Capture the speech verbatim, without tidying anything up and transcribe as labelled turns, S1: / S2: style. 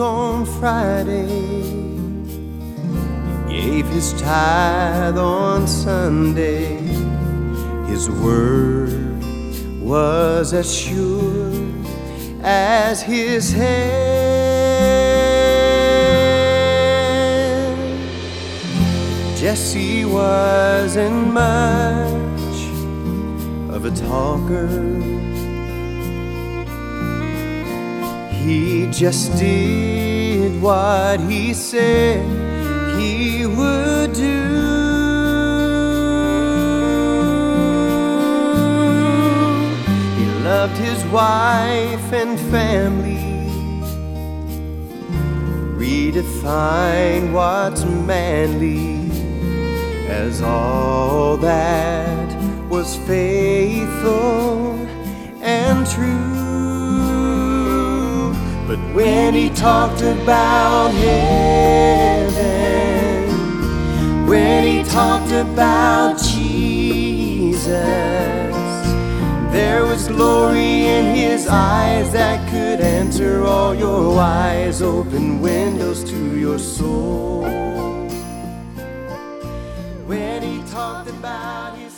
S1: on Friday, gave his tithe on Sunday. His word was as sure as his hand. Jesse wasn't much of a talker. He just did what he said he would do. He loved his wife and family, redefined what's manly as all that was faithful and true. But when he talked about heaven, when he talked about Jesus, there was glory in his eyes that could enter all your eyes, open windows to your soul. When he talked about his